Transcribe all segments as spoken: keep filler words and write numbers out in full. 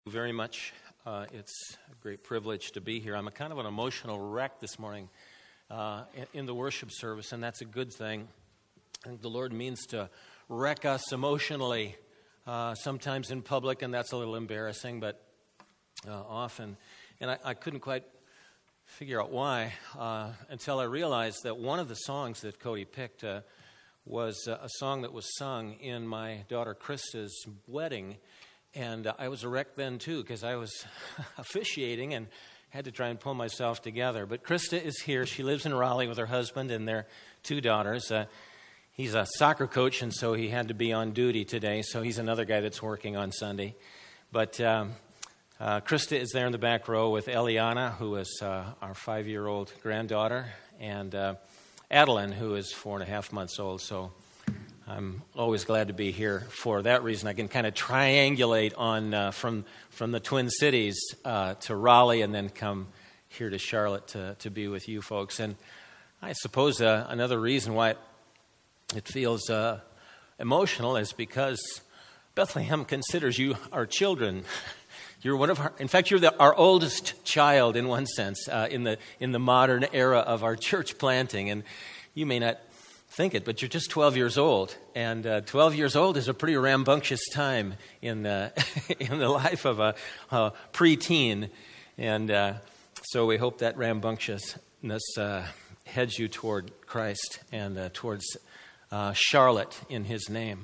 Very much. Uh, it's a great privilege to be here. I'm a kind of an emotional wreck this morning uh, in, in the worship service, and that's a good thing. I think the Lord means to wreck us emotionally, uh, sometimes in public, and that's a little embarrassing, but uh, often. And I, I couldn't quite figure out why uh, until I realized that one of the songs that Cody picked uh, was uh, a song that was sung in my daughter Krista's wedding. And uh, I was a wreck then, too, because I was officiating and had to try and pull myself together. But Krista is here. She lives in Raleigh with her husband and their two daughters. Uh, he's a soccer coach, and so he had to be on duty today. So he's another guy that's working on Sunday. But um, uh, Krista is there in the back row with Eliana, who is uh, our five-year-old granddaughter, and uh, Adeline, who is four and a half months old. So I'm always glad to be here for that reason. I can kind of triangulate on uh, from from the Twin Cities uh, to Raleigh and then come here to Charlotte to, to be with you folks. And I suppose uh, another reason why it feels uh, emotional is because Bethlehem considers you our children. You're one of our, in fact, you're the, our oldest child in one sense uh, in the in the modern era of our church planting. And you may not think it, but you're just twelve years old, and uh, twelve years old is a pretty rambunctious time in uh, in the life of a, a preteen, and uh, so we hope that rambunctiousness uh, heads you toward Christ and uh, towards uh, Charlotte in His name.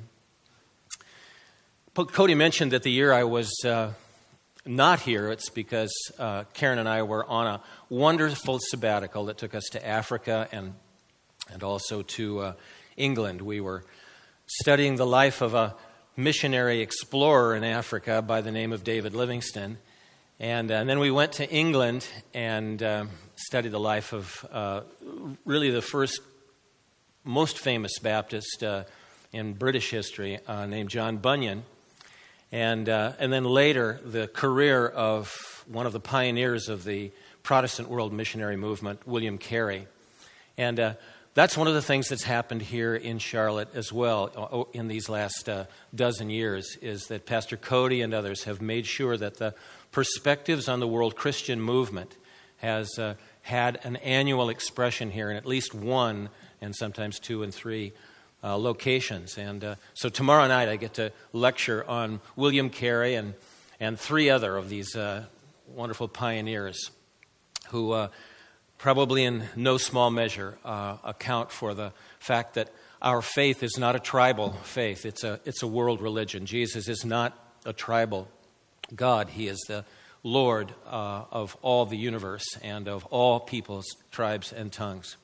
Cody mentioned that the year I was uh, not here, it's because uh, Karen and I were on a wonderful sabbatical that took us to Africa and and also to uh, England. We were studying the life of a missionary explorer in Africa by the name of David Livingstone. And, uh, and then we went to England and uh, studied the life of uh, really the first most famous Baptist uh, in British history uh, named John Bunyan. And, uh, and then later, the career of one of the pioneers of the Protestant world missionary movement, William Carey. And uh, That's one of the things that's happened here in Charlotte as well in these last uh, dozen years, is that Pastor Cody and others have made sure that the perspectives on the world Christian movement has uh, had an annual expression here in at least one and sometimes two and three uh, locations. And uh, so tomorrow night I get to lecture on William Carey and, and three other of these uh, wonderful pioneers who Uh, probably in no small measure uh, account for the fact that our faith is not a tribal faith. It's a it's a world religion. Jesus is not a tribal God. He is the Lord uh, of all the universe and of all peoples, tribes, and tongues.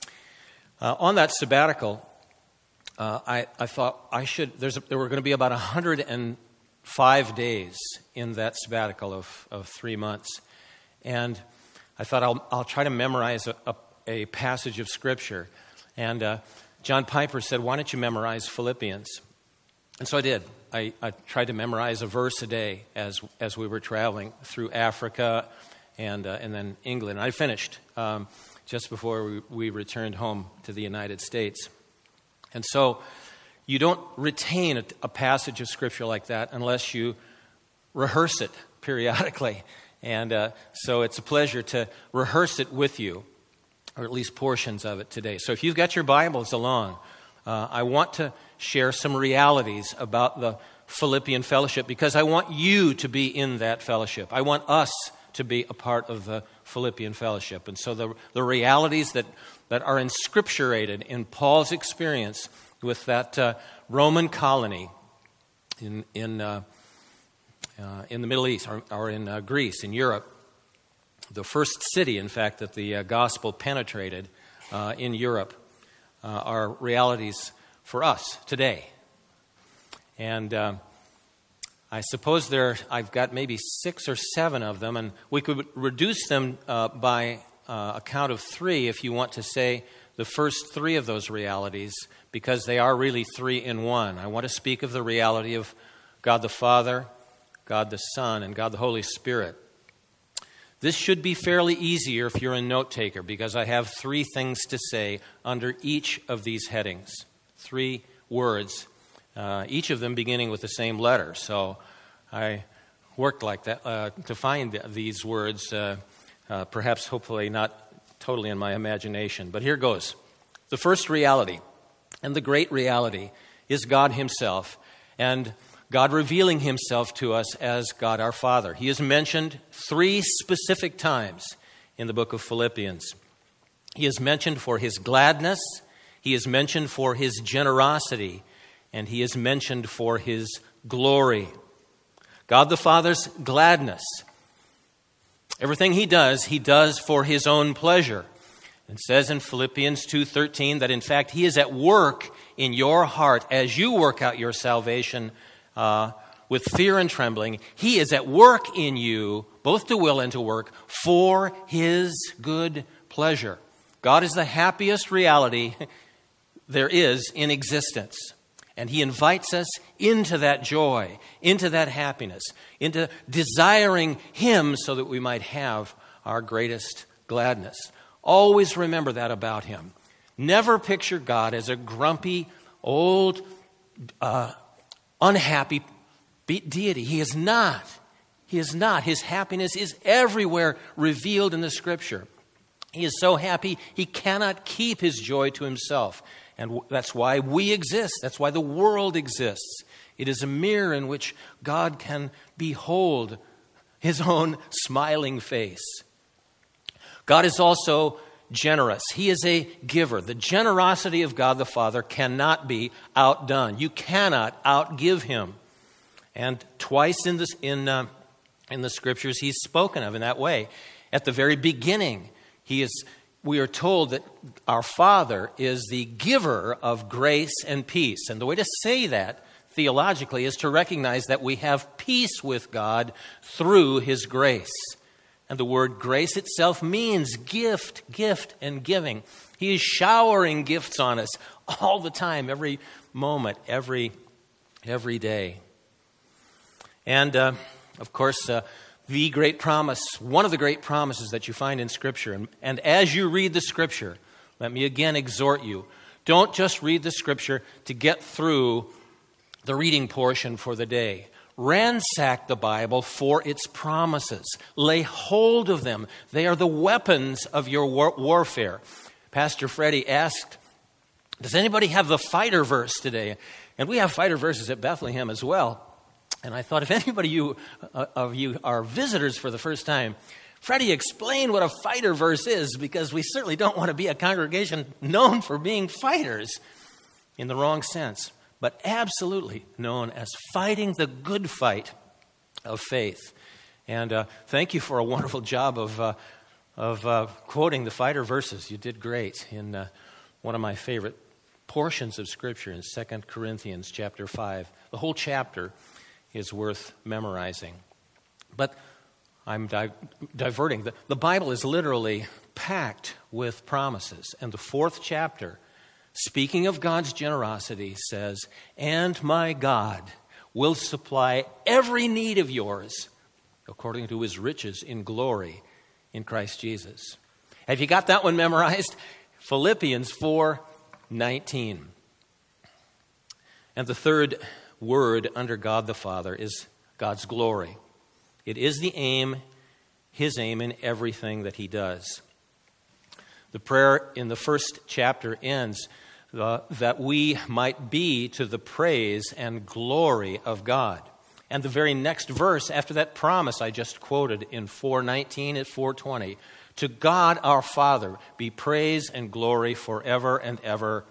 Uh, on that sabbatical, uh, I, I thought I should. There's a, there were going to be about one hundred five days in that sabbatical of, of three months, and I thought I'll, I'll try to memorize a, a, a passage of Scripture. And uh, John Piper said, why don't you memorize Philippians? And so I did. I, I tried to memorize a verse a day as as we were traveling through Africa and uh, and then England. I finished um, just before we, we returned home to the United States. And so you don't retain a, a passage of Scripture like that unless you rehearse it periodically. And uh, so it's a pleasure to rehearse it with you, or at least portions of it today. So if you've got your Bibles along, uh, I want to share some realities about the Philippian fellowship, because I want you to be in that fellowship. I want us to be a part of the Philippian fellowship. And so the, the realities that, that are inscripturated in Paul's experience with that uh, Roman colony in in uh, Uh, in the Middle East, or, or in uh, Greece, in Europe, the first city, in fact, that the uh, gospel penetrated uh, in Europe, uh, are realities for us today. And uh, I suppose there, I've got maybe six or seven of them, and we could reduce them uh, by uh, a count of three if you want to say the first three of those realities, because they are really three in one. I want to speak of the reality of God the Father, God the Son, and God the Holy Spirit. This should be fairly easier if you're a note taker, because I have three things to say under each of these headings. Three words, uh, each of them beginning with the same letter. So I worked like that, uh, to find these words, uh, uh, perhaps hopefully not totally in my imagination. But here goes. The first reality, and the great reality, is God himself, and God revealing himself to us as God our Father. He is mentioned three specific times in the book of Philippians. He is mentioned for his gladness, he is mentioned for his generosity, and he is mentioned for his glory. God the Father's gladness. Everything he does, he does for his own pleasure. It says in Philippians two thirteen that in fact he is at work in your heart as you work out your salvation uh, with fear and trembling. He is at work in you, both to will and to work, for his good pleasure. God is the happiest reality there is in existence. And he invites us into that joy, into that happiness, into desiring him so that we might have our greatest gladness. Always remember that about him. Never picture God as a grumpy, old, uh, unhappy deity. He is not. He is not. His happiness is everywhere revealed in the Scripture. He is so happy, he cannot keep his joy to himself. And that's why we exist. That's why the world exists. It is a mirror in which God can behold his own smiling face. God is also generous. He is a giver. The generosity of God the Father cannot be outdone. You cannot outgive him. And twice in, this, in, uh, in the Scriptures he's spoken of in that way. At the very beginning, he is... we are told that our Father is the giver of grace and peace. And the way to say that theologically is to recognize that we have peace with God through his grace. And the word grace itself means gift, gift, and giving. He is showering gifts on us all the time, every moment, every, every day. And, uh, of course, uh, the great promise, one of the great promises that you find in Scripture. And, and as you read the Scripture, let me again exhort you, don't just read the Scripture to get through the reading portion for the day. Ransack the Bible for its promises. Lay hold of them. They are the weapons of your war- warfare. Pastor Freddie asked, does anybody have the fighter verse today? And we have fighter verses at Bethlehem as well. And I thought, if anybody you, uh, of you are visitors for the first time, Freddie, explain what a fighter verse is, because we certainly don't want to be a congregation known for being fighters in the wrong sense, but absolutely known as fighting the good fight of faith. And uh, thank you for a wonderful job of uh, of uh, quoting the fighter verses. You did great in uh, one of my favorite portions of Scripture in Second Corinthians chapter five. The whole chapter is worth memorizing. But I'm di- diverting. The, the Bible is literally packed with promises. And the fourth chapter, speaking of God's generosity, says, and my God will supply every need of yours according to his riches in glory in Christ Jesus. Have you got that one memorized? Philippians four nineteen. And the third word under God the Father is God's glory. It is the aim, his aim in everything that he does. The prayer in the first chapter ends uh, that we might be to the praise and glory of God. And the very next verse after that promise I just quoted in four nineteen at four twenty, to God our Father be praise and glory forever and ever.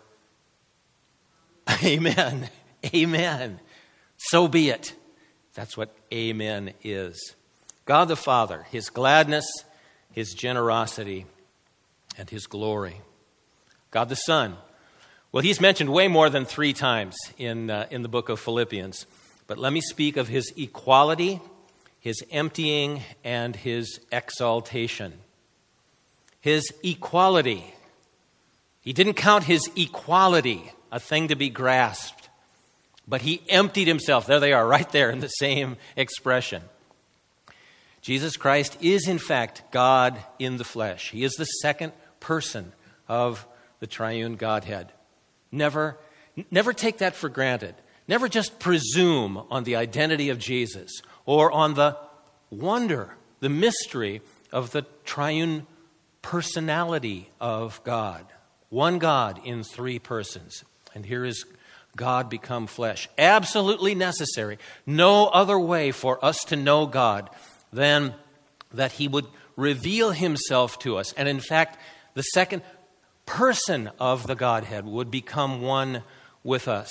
Amen. Amen. So be it. That's what amen is. God the Father, his gladness, his generosity, and his glory. God the Son. Well, he's mentioned way more than three times in, uh, in the book of Philippians. But let me speak of his equality, his emptying, and his exaltation. His equality. He didn't count his equality a thing to be grasped, but he emptied himself. There they are, right there in the same expression. Jesus Christ is, in fact, God in the flesh. He is the second person of the triune Godhead. Never, never take that for granted. Never just presume on the identity of Jesus or on the wonder, the mystery of the triune personality of God. One God in three persons. And here is God become flesh. Absolutely necessary. No other way for us to know God than that he would reveal himself to us. And in fact, the second person of the Godhead would become one with us.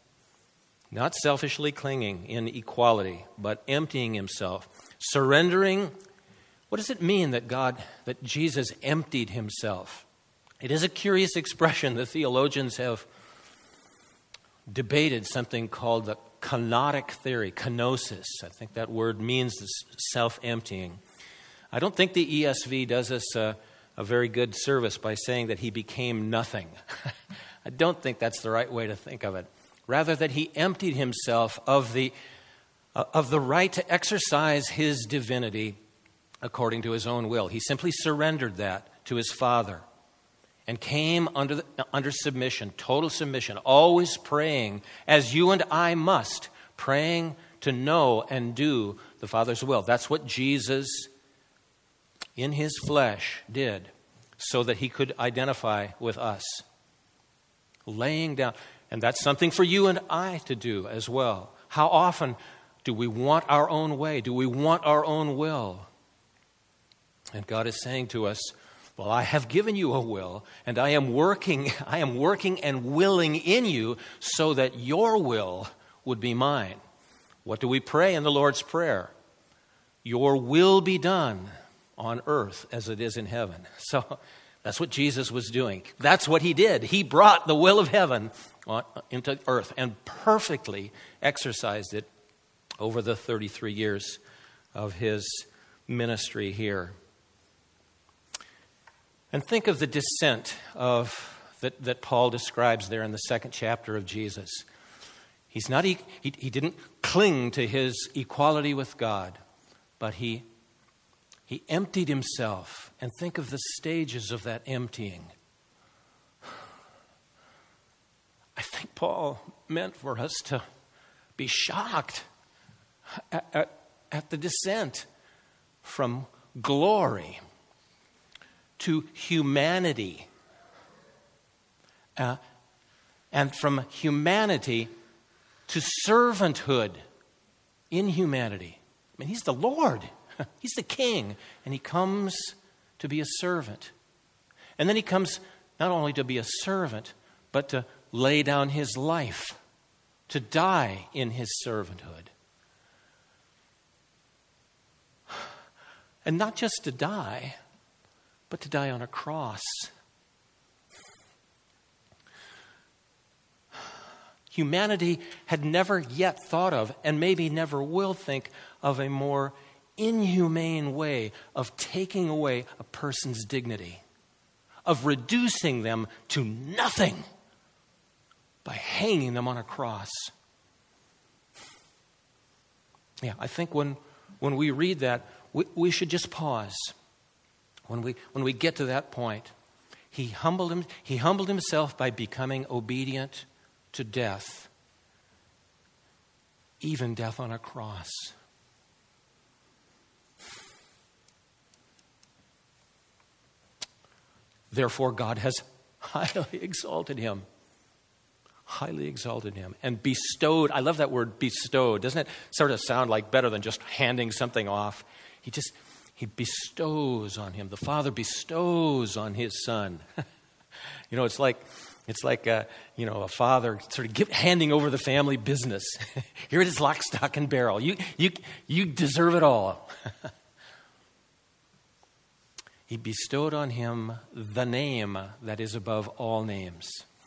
Not selfishly clinging in equality, but emptying himself. Surrendering. What does it mean that God, that Jesus emptied himself? It is a curious expression. The theologians have debated something called the kenotic theory, kenosis. I think that word means this self-emptying. I don't think the E S V does us a, a very good service by saying that he became nothing. I don't think that's the right way to think of it. Rather, that he emptied himself of the, uh, of the right to exercise his divinity according to his own will. He simply surrendered that to his Father and came under the, under submission, total submission, always praying, as you and I must, praying to know and do the Father's will. That's what Jesus, in his flesh, did, so that he could identify with us. Laying down. And that's something for you and I to do as well. How often do we want our own way? Do we want our own will? And God is saying to us, well, I have given you a will, and I am working, I am working and willing in you so that your will would be mine. What do we pray in the Lord's Prayer? Your will be done on earth as it is in heaven. So that's what Jesus was doing. That's what he did. He brought the will of heaven on, into earth and perfectly exercised it over the thirty-three years of his ministry here. And think of the descent of that, that Paul describes there in the second chapter of Jesus. He's not he, he he didn't cling to his equality with God, but he he emptied himself. And think of the stages of that emptying. I think Paul meant for us to be shocked at, at, at the descent from glory to humanity, uh, and from humanity to servanthood in humanity. I mean, he's the Lord. He's the King, and he comes to be a servant. And then he comes not only to be a servant, but to lay down his life, to die in his servanthood. And not just to die, but to die on a cross. Humanity had never yet thought of, and maybe never will think of, a more inhumane way of taking away a person's dignity, of reducing them to nothing by hanging them on a cross. Yeah, I think when, when we read that, we, we should just pause. When we when we get to that point, he humbled him. He humbled himself by becoming obedient to death, even death on a cross. Therefore, God has highly exalted him, highly exalted him, and bestowed. I love that word, bestowed. Doesn't it sort of sound like better than just handing something off? He just. He bestows on him. The Father bestows on his Son. You know, it's like it's like a, you know, a father sort of give, handing over the family business. Here it is, lock, stock, and barrel. You you you deserve it all. He bestowed on him the name that is above all names.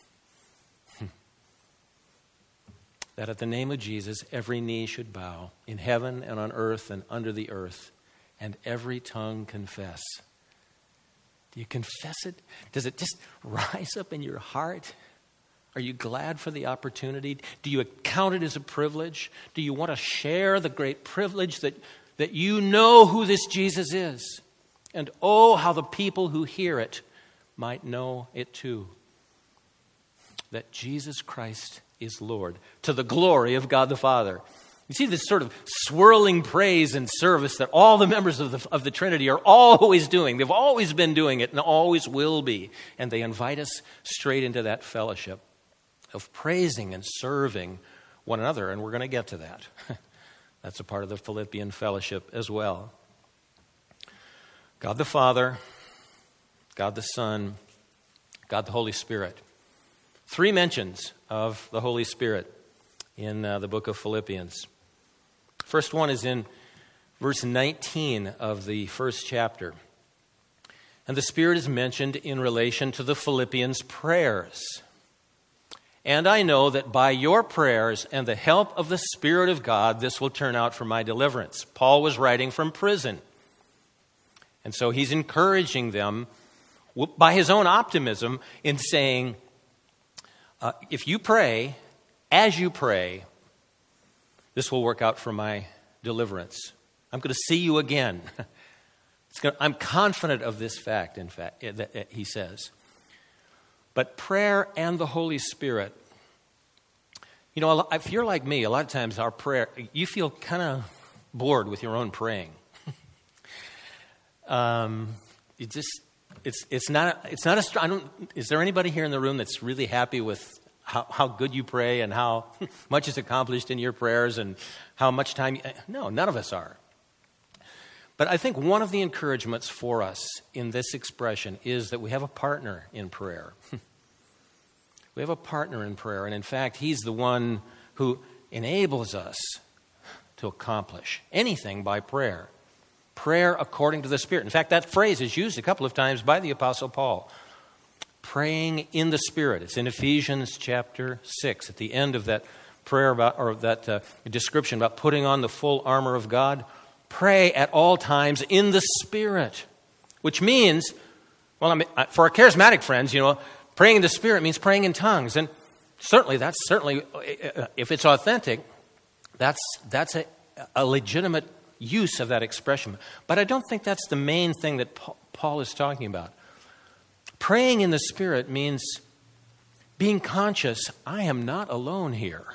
That at the name of Jesus, every knee should bow in heaven and on earth and under the earth, and every tongue confess. Do you confess it? Does it just rise up in your heart? Are you glad for the opportunity? Do you count it as a privilege? Do you want to share the great privilege that, that you know who this Jesus is? And oh, how the people who hear it might know it too. That Jesus Christ is Lord, to the glory of God the Father. You see this sort of swirling praise and service that all the members of the, of the Trinity are always doing. They've always been doing it and always will be. And they invite us straight into that fellowship of praising and serving one another. And we're going to get to that. That's a part of the Philippian fellowship as well. God the Father, God the Son, God the Holy Spirit. Three mentions of the Holy Spirit in uh, the book of Philippians. First one is in verse nineteen of the first chapter. And the Spirit is mentioned in relation to the Philippians' prayers. And I know that by your prayers and the help of the Spirit of God, this will turn out for my deliverance. Paul was writing from prison. And so he's encouraging them by his own optimism in saying, uh, if you pray, as you pray, this will work out for my deliverance. I'm going to see you again. It's going to, I'm confident of this fact, in fact, he says. But prayer and the Holy Spirit, you know, if you're like me, a lot of times our prayer, you feel kind of bored with your own praying. um, it just, it's it's not it's not a. I don't. Is there anybody here in the room that's really happy with how, how good you pray and how much is accomplished in your prayers and how much time? You, no, none of us are. But I think one of the encouragements for us in this expression is that we have a partner in prayer. We have a partner in prayer, and in fact, he's the one who enables us to accomplish anything by prayer. Prayer according to the Spirit. In fact, that phrase is used a couple of times by the Apostle Paul. Praying in the Spirit. It's in Ephesians chapter six, at the end of that prayer about, or that uh, description about putting on the full armor of God. Pray at all times in the Spirit, which means, well, I mean, for our charismatic friends, you know, praying in the Spirit means praying in tongues, and certainly that's certainly, if it's authentic, that's that's a, a legitimate use of that expression. But I don't think that's the main thing that Paul is talking about. Praying in the Spirit means being conscious, I am not alone here.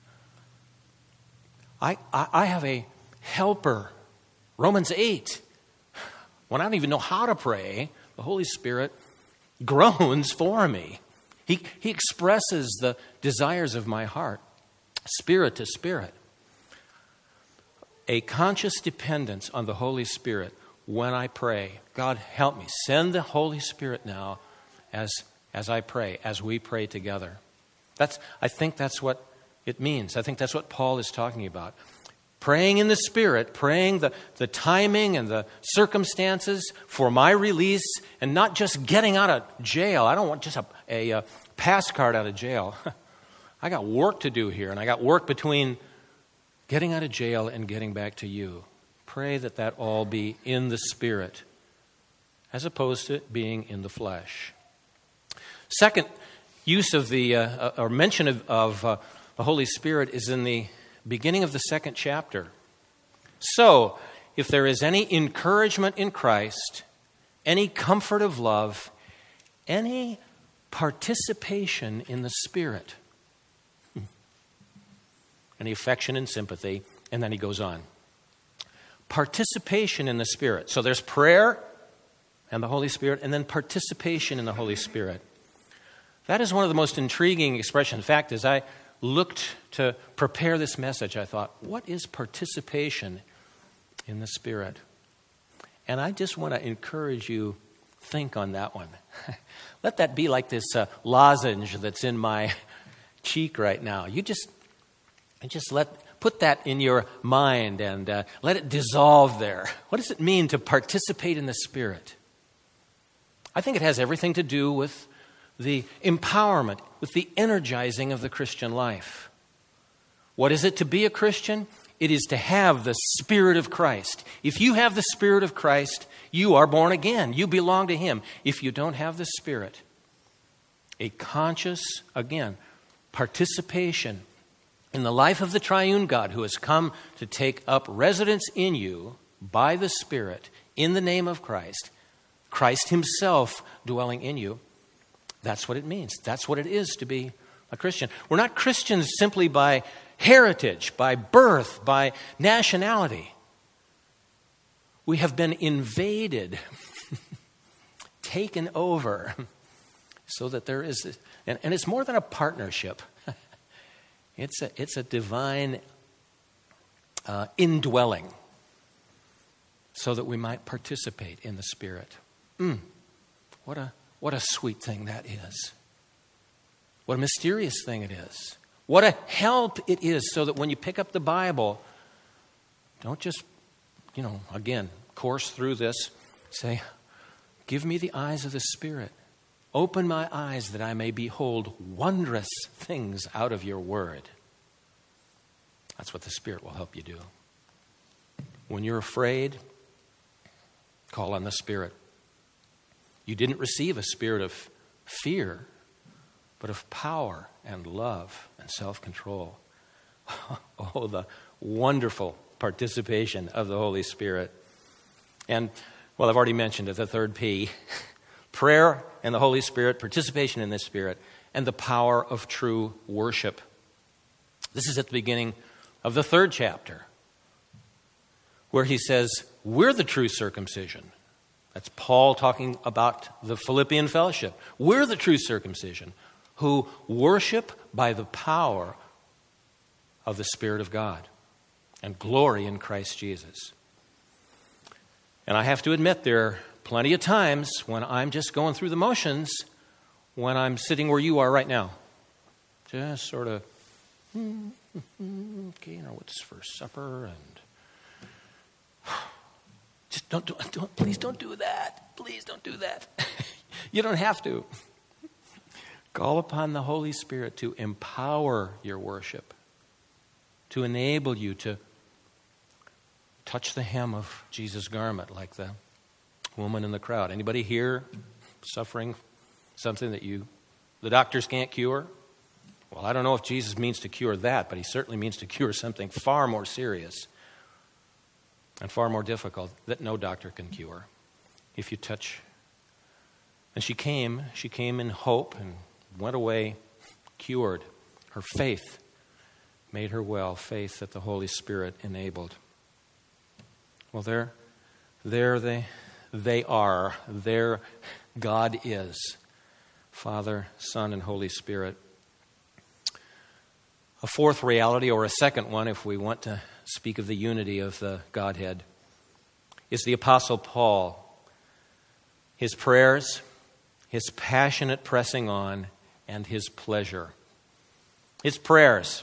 I, I, I have a helper. Romans eight. When I don't even know how to pray, the Holy Spirit groans for me. He, he expresses the desires of my heart, spirit to spirit. A conscious dependence on the Holy Spirit when I pray. God, help me. Send the Holy Spirit now as, as I pray, as we pray together. That's, I think that's what it means. I think that's what Paul is talking about. Praying in the Spirit, praying the, the timing and the circumstances for my release, and not just getting out of jail. I don't want just a, a, a pass card out of jail. I got work to do here, and I got work between getting out of jail and getting back to you. Pray that that all be in the Spirit, as opposed to being in the flesh. Second use of the, uh, or mention of, of uh, the Holy Spirit is in the beginning of the second chapter. So, if there is any encouragement in Christ, any comfort of love, any participation in the Spirit, any affection and sympathy, and then he goes on. Participation in the Spirit. So there's prayer and the Holy Spirit, and then participation in the Holy Spirit. That is one of the most intriguing expressions. In fact, as I looked to prepare this message, I thought, what is participation in the Spirit? And I just want to encourage you, think on that one. Let that be like this uh, lozenge that's in my cheek right now. You just, just let put that in your mind and uh, let it dissolve there. What does it mean to participate in the Spirit? I think it has everything to do with the empowerment, with the energizing of the Christian life. What is it to be a Christian? It is to have the Spirit of Christ. If you have the Spirit of Christ, you are born again. You belong to Him. If you don't have the Spirit, a conscious, again, participation in the life of the triune God who has come to take up residence in you by the Spirit in the name of Christ, Christ Himself dwelling in you, that's what it means. That's what it is to be a Christian. We're not Christians simply by heritage, by birth, by nationality. We have been invaded, taken over, so that there is, this, and, and it's more than a partnership. It's a, it's a divine uh, indwelling, so that we might participate in the Spirit. Mm, what a what a sweet thing that is. What a mysterious thing it is. What a help it is, so that when you pick up the Bible, don't just, you know, again, course through this. Say, give me the eyes of the Spirit. Open my eyes that I may behold wondrous things out of your word. That's what the Spirit will help you do. When you're afraid, call on the Spirit. You didn't receive a spirit of fear, but of power and love and self-control. Oh, the wonderful participation of the Holy Spirit. And, well, I've already mentioned it, the third P. Prayer and the Holy Spirit, participation in the Spirit, and the power of true worship. This is at the beginning of the third chapter, where he says, we're the true circumcision. That's Paul talking about the Philippian fellowship. We're the true circumcision who worship by the power of the Spirit of God and glory in Christ Jesus. And I have to admit, there are plenty of times when I'm just going through the motions, when I'm sitting where you are right now. Just sort of, hmm, okay, you know, what's for supper, and just don't, don't, don't, please don't do that. Please don't do that. You don't have to. Call upon the Holy Spirit to empower your worship, to enable you to touch the hem of Jesus' garment like the woman in the crowd. Anybody here suffering something that you, the doctors can't cure? Well, I don't know if Jesus means to cure that, but he certainly means to cure something far more serious and far more difficult that no doctor can cure. If you touch. And she came, she came in hope and went away cured. Her faith made her well, faith that the Holy Spirit enabled. Well, there, there they, they are. There God is. Father, Son, and Holy Spirit. A fourth reality, or a second one, if we want to speak of the unity of the Godhead, is the Apostle Paul. His prayers, his passionate pressing on, and his pleasure. His prayers.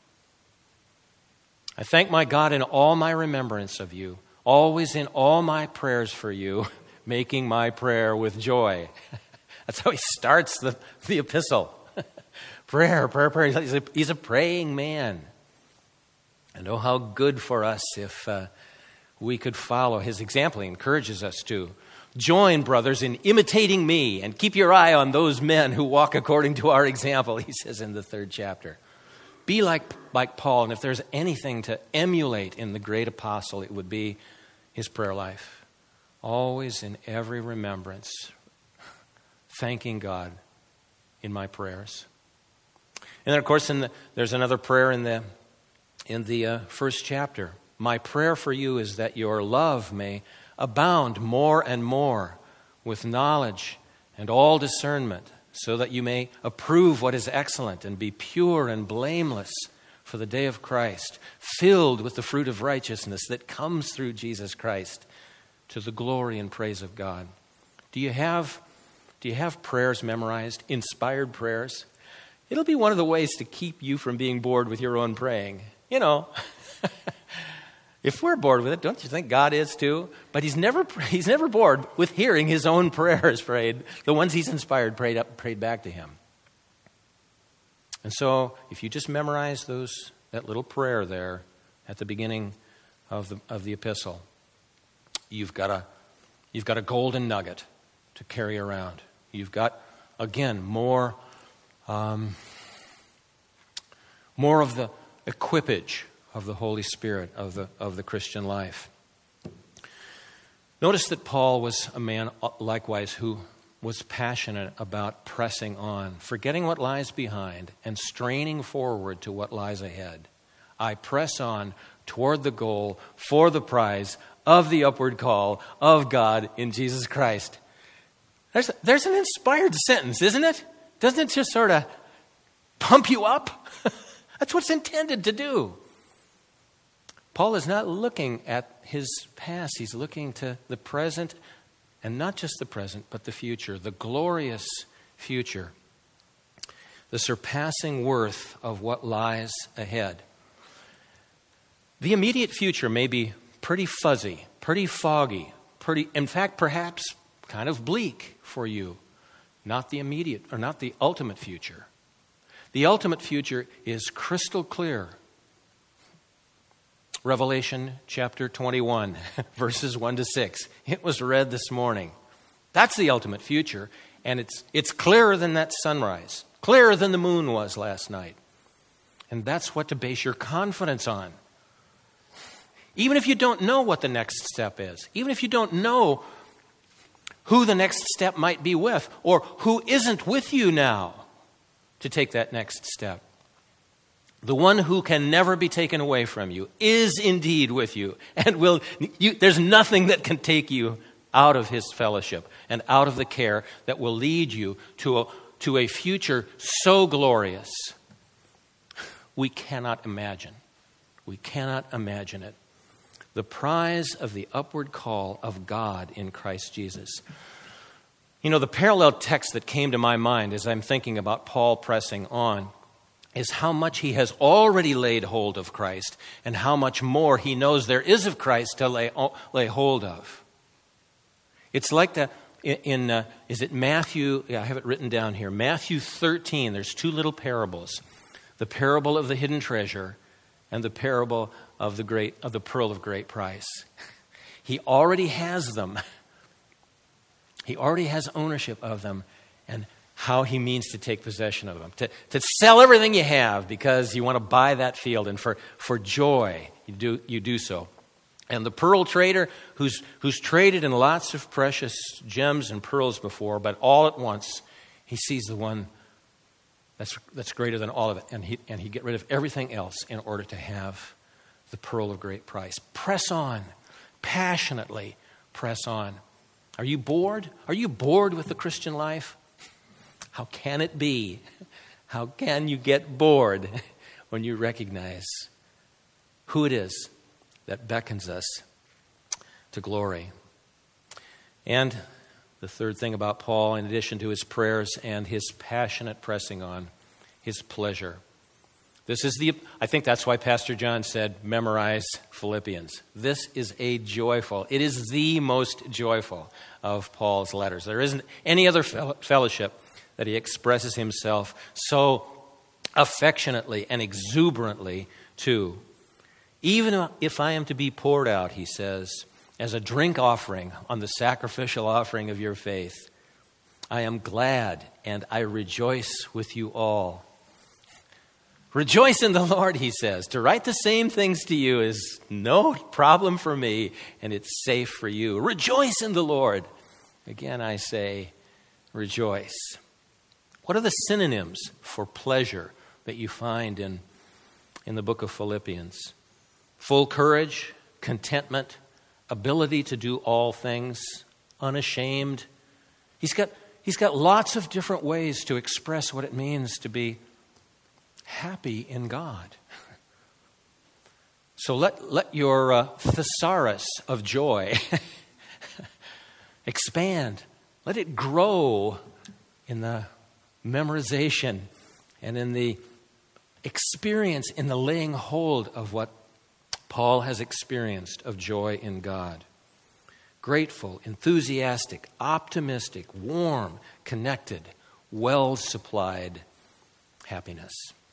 I thank my God in all my remembrance of you, always in all my prayers for you, making my prayer with joy. That's how he starts the, the epistle. prayer, prayer, prayer. He's a, he's a praying man. And oh, how good for us if uh, we could follow his example. He encourages us to join, brothers, in imitating me and keep your eye on those men who walk according to our example, he says in the third chapter. Be like, like Paul, and if there's anything to emulate in the great apostle, it would be his prayer life. Always in every remembrance, thanking God in my prayers. And then, of course, in the, there's another prayer in the in the uh, first chapter. My prayer for you is that your love may abound more and more with knowledge and all discernment, so that you may approve what is excellent and be pure and blameless for the day of Christ, filled with the fruit of righteousness that comes through Jesus Christ to the glory and praise of God. Do you have, do you have prayers memorized, inspired prayers? It'll be one of the ways to keep you from being bored with your own praying. You know, if we're bored with it, don't you think God is too? But he's never he's never bored with hearing his own prayers prayed, the ones he's inspired prayed up, prayed back to him. And so, if you just memorize those that little prayer there at the beginning of the of the epistle, you've got a you've got a golden nugget to carry around. You've got again more um, more of the equipage of the Holy Spirit of the of the Christian life. Notice that Paul was a man likewise who was passionate about pressing on, forgetting what lies behind and straining forward to what lies ahead. I press on toward the goal for the prize of the upward call of God in Jesus Christ. There's, there's an inspired sentence, isn't it? Doesn't it just sort of pump you up? That's what it's intended to do. Paul is not looking at his past. He's looking to the present, and not just the present, but the future, the glorious future, the surpassing worth of what lies ahead. The immediate future may be pretty fuzzy, pretty foggy, pretty, in fact, perhaps kind of bleak for you. Not the immediate, or not the ultimate future. The ultimate future is crystal clear. Revelation chapter twenty-one, verses one to six. It was read this morning. That's the ultimate future, and it's it's clearer than that sunrise, clearer than the moon was last night. And that's what to base your confidence on. Even if you don't know what the next step is, even if you don't know who the next step might be with, or who isn't with you now to take that next step. The one who can never be taken away from you is indeed with you, and will. You, there's nothing that can take you out of his fellowship and out of the care that will lead you to a, to a future so glorious we cannot imagine. We cannot imagine it. The prize of the upward call of God in Christ Jesus. You know, the parallel text that came to my mind as I'm thinking about Paul pressing on is how much he has already laid hold of Christ and how much more he knows there is of Christ to lay, lay hold of. It's like the, in, uh, is it Matthew? Yeah, I have it written down here. Matthew thirteen, there's two little parables. The parable of the hidden treasure and the parable of the great of the pearl of great price. He already has them. He already has ownership of them, and how he means to take possession of them. To, to sell everything you have because you want to buy that field, and for, for joy you do you do so. And the pearl trader who's who's traded in lots of precious gems and pearls before, but all at once he sees the one that's that's greater than all of it, and he and he get rid of everything else in order to have the pearl of great price. Press on, passionately press on. Are you bored? Are you bored with the Christian life? How can it be? How can you get bored when you recognize who it is that beckons us to glory? And the third thing about Paul, in addition to his prayers and his passionate pressing on, his pleasure. This is the, I think that's why Pastor John said, memorize Philippians. This is a joyful, it is the most joyful of Paul's letters. There isn't any other fellowship that he expresses himself so affectionately and exuberantly to. Even if I am to be poured out, he says, as a drink offering on the sacrificial offering of your faith, I am glad and I rejoice with you all. Rejoice in the Lord, he says. To write the same things to you is no problem for me, and it's safe for you. Rejoice in the Lord. Again, I say, rejoice. What are the synonyms for pleasure that you find in, in the book of Philippians? Full courage, contentment, ability to do all things, unashamed. He's got, he's got lots of different ways to express what it means to be happy in God. So let, let your uh, thesaurus of joy expand. Let it grow in the memorization and in the experience, in the laying hold of what Paul has experienced of joy in God. Grateful, enthusiastic, optimistic, warm, connected, well-supplied happiness.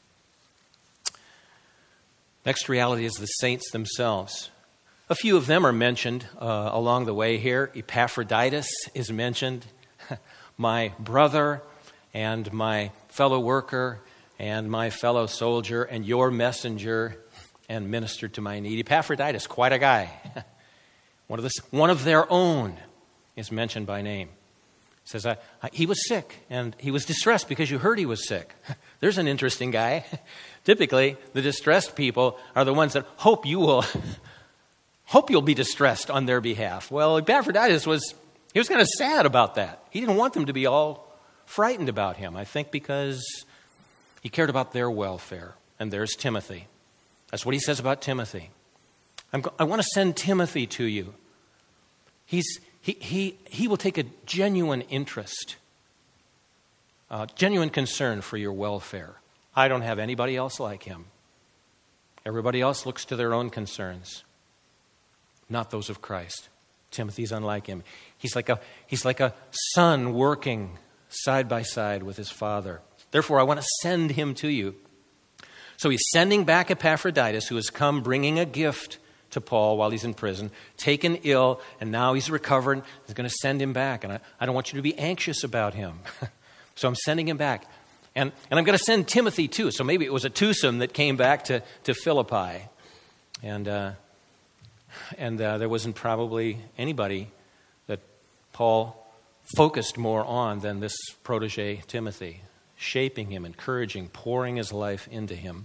Next reality is the saints themselves. A few of them are mentioned uh, along the way here. Epaphroditus is mentioned, my brother and my fellow worker and my fellow soldier and your messenger and ministered to my need. Epaphroditus, quite a guy. One of, the, one of their own is mentioned by name. says, I, I, he was sick, and he was distressed because you heard he was sick. There's an interesting guy. Typically, the distressed people are the ones that hope you will, hope you'll be distressed on their behalf. Well, Epaphroditus was, he was kind of sad about that. He didn't want them to be all frightened about him, I think because he cared about their welfare. And there's Timothy. That's what he says about Timothy. I'm go- I want to send Timothy to you. He's He, he, he will take a genuine interest, a genuine concern for your welfare. I don't have anybody else like him. Everybody else looks to their own concerns, not those of Christ. Timothy's unlike him. He's like a, he's like a son working side by side with his father. Therefore, I want to send him to you. So he's sending back Epaphroditus, who has come bringing a gift to Paul while he's in prison, taken ill, and now he's recovered. He's going to send him back, and I, I don't want you to be anxious about him. So I'm sending him back. And, and I'm going to send Timothy too. So maybe it was a twosome that came back to, to Philippi. And, uh, and uh, there wasn't probably anybody that Paul focused more on than this protege Timothy, shaping him, encouraging, pouring his life into him.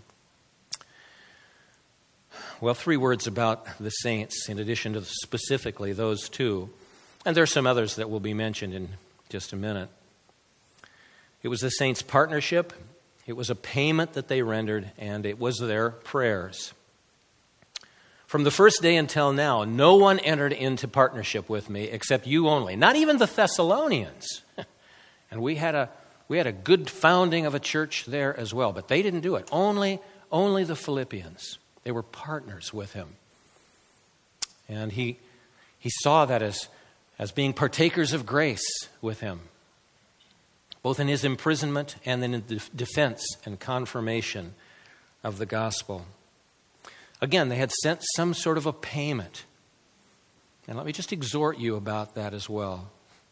Well, three words about the saints, in addition to specifically those two. And there are some others that will be mentioned in just a minute. It was the saints' partnership, it was a payment that they rendered, and it was their prayers. From the first day until now, no one entered into partnership with me except you only, not even the Thessalonians. And we had a we had a good founding of a church there as well, but they didn't do it. Only, only the Philippians. They were partners with him. And he he saw that as, as being partakers of grace with him, both in his imprisonment and in the defense and confirmation of the gospel. Again, they had sent some sort of a payment. And let me just exhort you about that as well.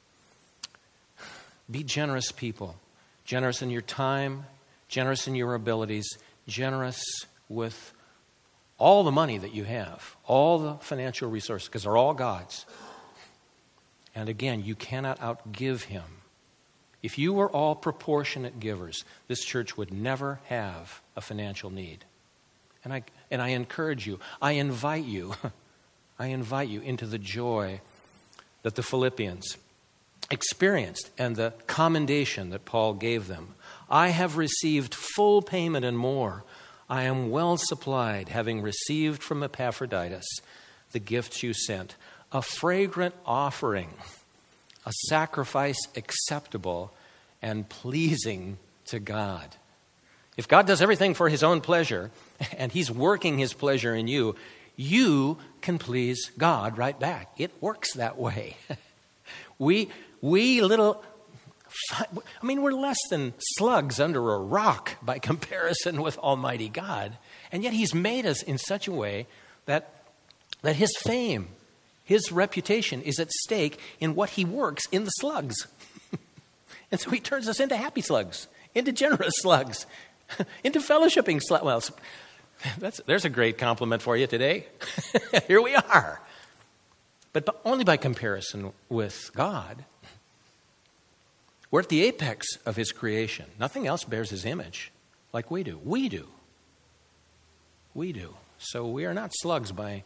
Be generous people. Generous in your time, generous in your abilities, generous with all the money that you have, all the financial resources, because they're all God's. And again, you cannot outgive him. If you were all proportionate givers, this church would never have a financial need. And I and I encourage you, I invite you, I invite you into the joy that the Philippians experienced and the commendation that Paul gave them. I have received full payment and more. I am well supplied, having received from Epaphroditus the gifts you sent, a fragrant offering, a sacrifice acceptable and pleasing to God. If God does everything for his own pleasure, and he's working his pleasure in you, you can please God right back. It works that way. we, we little... I mean, we're less than slugs under a rock by comparison with Almighty God. And yet he's made us in such a way that, that his fame, his reputation is at stake in what he works in the slugs. And so he turns us into happy slugs, into generous slugs, into fellowshipping slugs. Well, that's, there's a great compliment for you today. Here we are. But, but only by comparison with God. We're at the apex of his creation. Nothing else bears his image like we do. We do. We do. So we are not slugs by,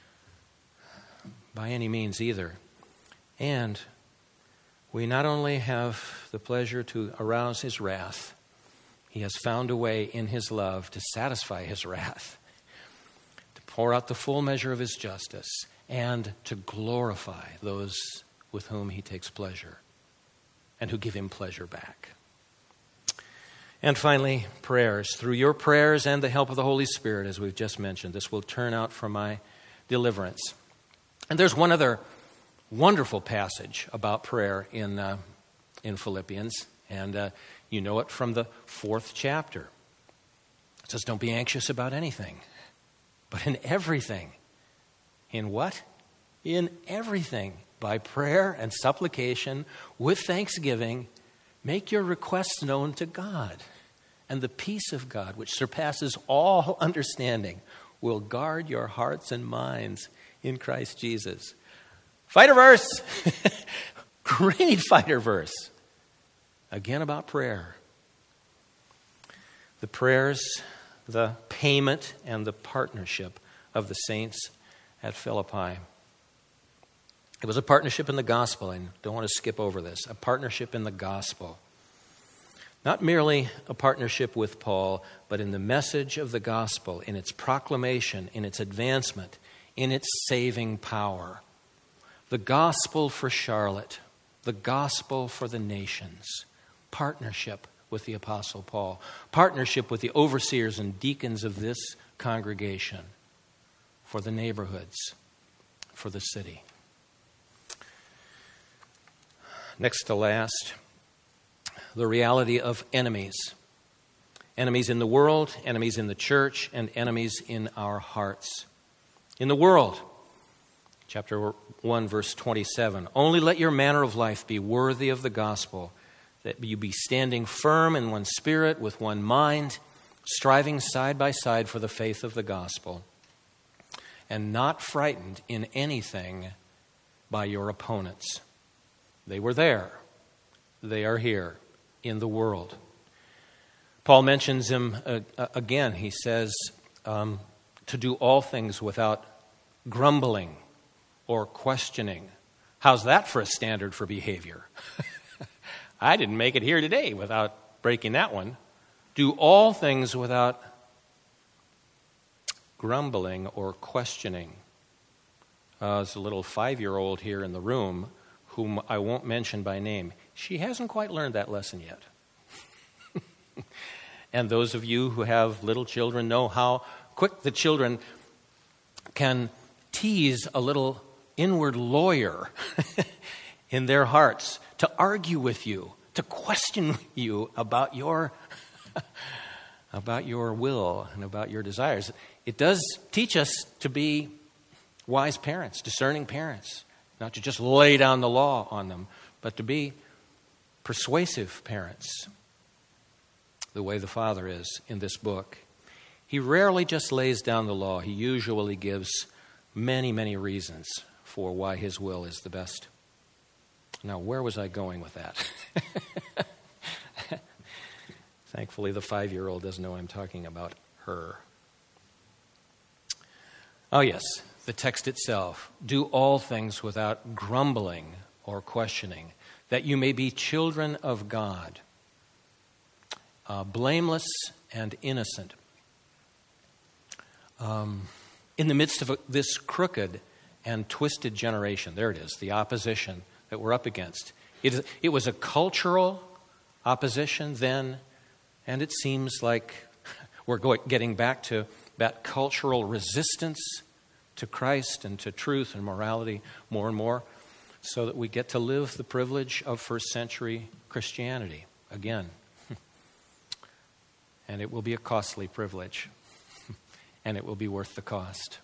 by any means either. And we not only have the pleasure to arouse his wrath, he has found a way in his love to satisfy his wrath, to pour out the full measure of his justice, and to glorify those with whom he takes pleasure and who give him pleasure back. And finally, prayers. Through your prayers and the help of the Holy Spirit, as we've just mentioned, this will turn out for my deliverance. And there's one other wonderful passage about prayer in uh, in Philippians, and uh, you know it from the fourth chapter. It says, don't be anxious about anything, but in everything. In what? In everything. By prayer and supplication, with thanksgiving, make your requests known to God. And the peace of God, which surpasses all understanding, will guard your hearts and minds in Christ Jesus. Fight a verse. Great fighter verse. Again about prayer. The prayers, the payment, and the partnership of the saints at Philippi. It was a partnership in the gospel, and I don't want to skip over this. A partnership in the gospel. Not merely a partnership with Paul, but in the message of the gospel, in its proclamation, in its advancement, in its saving power. The gospel for Charlotte, the gospel for the nations. Partnership with the Apostle Paul. Partnership with the overseers and deacons of this congregation. For the neighborhoods, for the city. Next to last, the reality of enemies. Enemies in the world, enemies in the church, and enemies in our hearts. In the world, chapter one, verse twenty-seven, only let your manner of life be worthy of the gospel, that you be standing firm in one spirit, with one mind, striving side by side for the faith of the gospel, and not frightened in anything by your opponents. They were there. They are here in the world. Paul mentions him uh, again. He says um, to do all things without grumbling or questioning. How's that for a standard for behavior? I didn't make it here today without breaking that one. Do all things without grumbling or questioning. Uh, there's a little five-year-old here in the room whom I won't mention by name. She hasn't quite learned that lesson yet. And those of you who have little children know how quick the children can tease a little inward lawyer in their hearts to argue with you, to question you about your about your will and about your desires. It does teach us to be wise parents, discerning parents, not to just lay down the law on them, but to be persuasive parents, the way the Father is in this book. He rarely just lays down the law. He usually gives many, many reasons for why his will is the best. Now, where was I going with that? Thankfully, the five-year-old doesn't know I'm talking about her. Oh, yes, the text itself. Do all things without grumbling or questioning, that you may be children of God, uh, blameless and innocent. Um, in the midst of a, this crooked and twisted generation, there it is, the opposition that we're up against. It, is, it was a cultural opposition then, and it seems like we're going, getting back to that cultural resistance to Christ and to truth and morality more and more, so that we get to live the privilege of first century Christianity again. And it will be a costly privilege, and it will be worth the cost.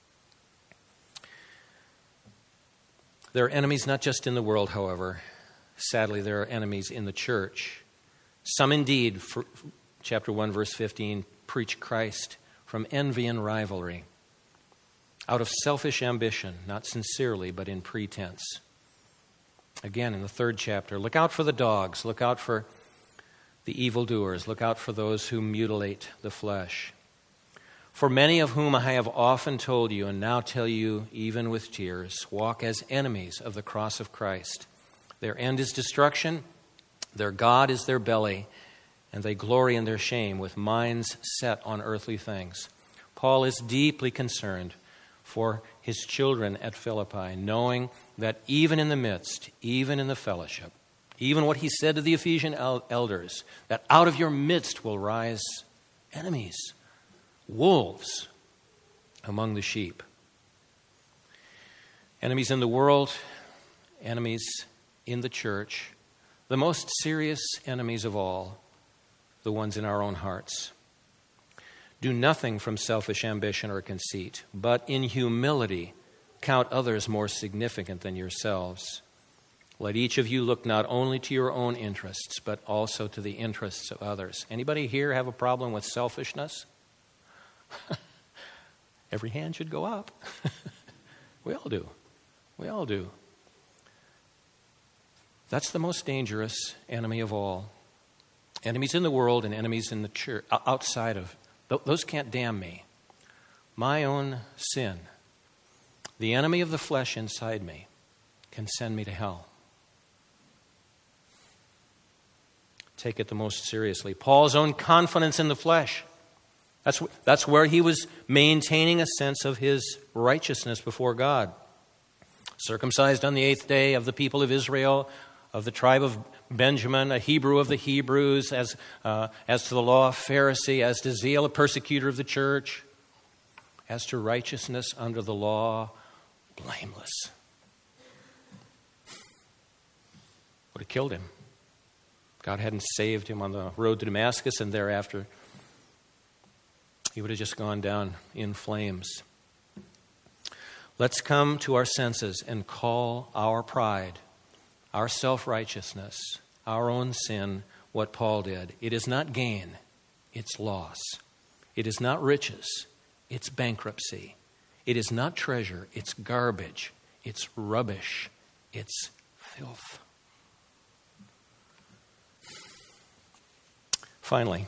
There are enemies not just in the world, however. Sadly, there are enemies in the church. Some indeed, for, chapter one, verse fifteen, preach Christ from envy and rivalry, out of selfish ambition, not sincerely, but in pretense. Again, in the third chapter, look out for the dogs, look out for the evildoers, look out for those who mutilate the flesh. For many of whom I have often told you, and now tell you even with tears, walk as enemies of the cross of Christ. Their end is destruction, their God is their belly, and they glory in their shame with minds set on earthly things. Paul is deeply concerned for his children at Philippi, knowing that even in the midst, even in the fellowship, even what he said to the Ephesian elders, that out of your midst will rise enemies, wolves among the sheep. Enemies in the world, enemies in the church, the most serious enemies of all, the ones in our own hearts. Do nothing from selfish ambition or conceit, but in humility count others more significant than yourselves. Let each of you look not only to your own interests, but also to the interests of others. Anybody here have a problem with selfishness? Every hand should go up. We all do. We all do. That's the most dangerous enemy of all. Enemies in the world and enemies in the church, outside of, those can't damn me. My own sin, the enemy of the flesh inside me, can send me to hell. Take it the most seriously. Paul's own confidence in the flesh. That's, that's where he was maintaining a sense of his righteousness before God. Circumcised on the eighth day, of the people of Israel, of the tribe of Benjamin, a Hebrew of the Hebrews, as, uh, as to the law, a Pharisee, as to zeal, a persecutor of the church, as to righteousness under the law, blameless. Would have killed him. God hadn't saved him on the road to Damascus, and thereafter he would have just gone down in flames. Let's come to our senses and call our pride, our self-righteousness, our own sin, what Paul did. It is not gain, it's loss. It is not riches, it's bankruptcy. It is not treasure, it's garbage, it's rubbish, it's filth. Finally,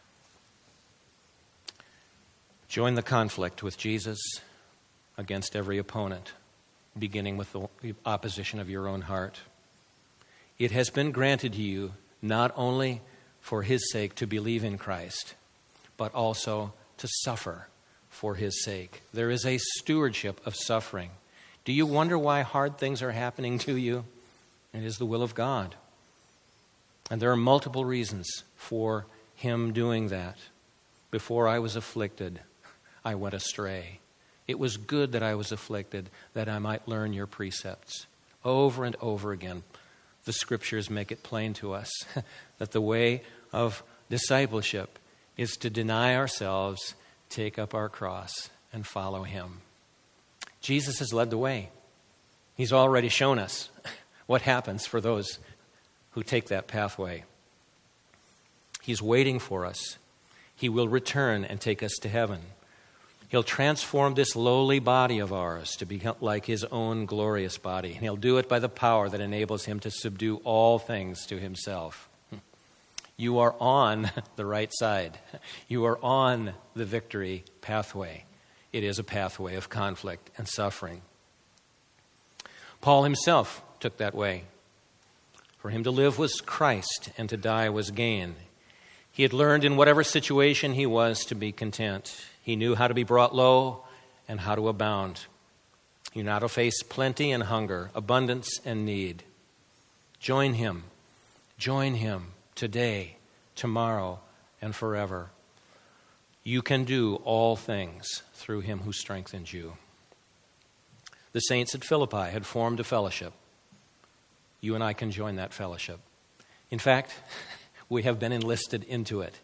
join the conflict with Jesus against every opponent, beginning with the opposition of your own heart. It has been granted to you not only for his sake to believe in Christ, but also to suffer for his sake. There is a stewardship of suffering. Do you wonder why hard things are happening to you? It is the will of God. And there are multiple reasons for him doing that. Before I was afflicted, I went astray. It was good that I was afflicted, that I might learn your precepts. Over and over again, the scriptures make it plain to us that the way of discipleship is to deny ourselves, take up our cross, and follow him. Jesus has led the way. He's already shown us what happens for those who take that pathway. He's waiting for us. He will return and take us to heaven. He'll transform this lowly body of ours to be like his own glorious body. And he'll do it by the power that enables him to subdue all things to himself. You are on the right side. You are on the victory pathway. It is a pathway of conflict and suffering. Paul himself took that way. For him to live was Christ, and to die was gain. He had learned in whatever situation he was to be content. He knew how to be brought low and how to abound. He knew how to face plenty and hunger, abundance and need. Join him. Join him today, tomorrow, and forever. You can do all things through him who strengthens you. The saints at Philippi had formed a fellowship. You and I can join that fellowship. In fact, we have been enlisted into it.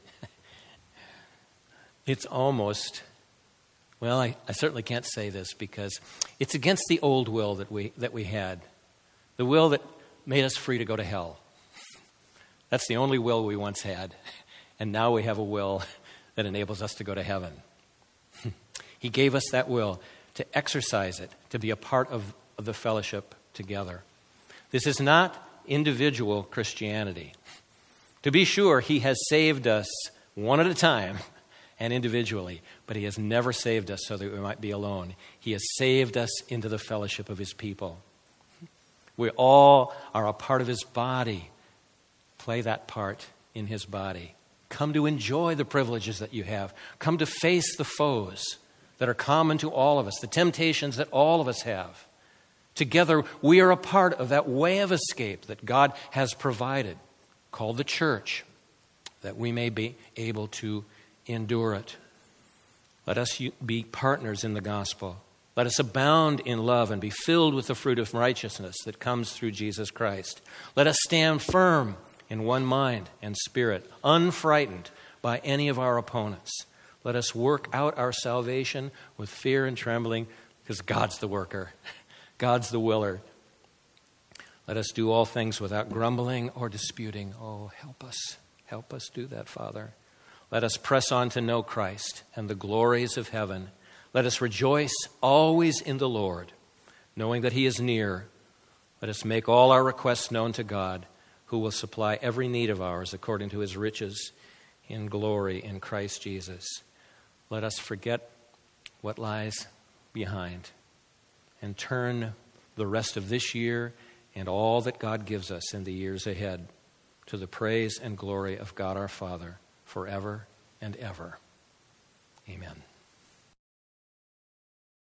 It's almost, well, I, I certainly can't say this because it's against the old will that we that we had. The will that made us free to go to hell. That's the only will we once had. And now we have a will that enables us to go to heaven. He gave us that will to exercise it, to be a part of, of the fellowship together. This is not individual Christianity. To be sure, he has saved us one at a time and individually, but he has never saved us so that we might be alone. He has saved us into the fellowship of his people. We all are a part of his body. Play that part in his body. Come to enjoy the privileges that you have. Come to face the foes that are common to all of us, the temptations that all of us have. Together, we are a part of that way of escape that God has provided, called the church, that we may be able to endure it. Let us be partners in the gospel. Let us abound in love and be filled with the fruit of righteousness that comes through Jesus Christ. Let us stand firm in one mind and spirit, unfrightened by any of our opponents. Let us work out our salvation with fear and trembling, because God's the worker. God's the willer. Let us do all things without grumbling or disputing. Oh, help us. Help us do that, Father. Let us press on to know Christ and the glories of heaven. Let us rejoice always in the Lord, knowing that he is near. Let us make all our requests known to God, who will supply every need of ours according to his riches in glory in Christ Jesus. Let us forget what lies behind and turn the rest of this year and all that God gives us in the years ahead to the praise and glory of God our Father forever and ever. Amen.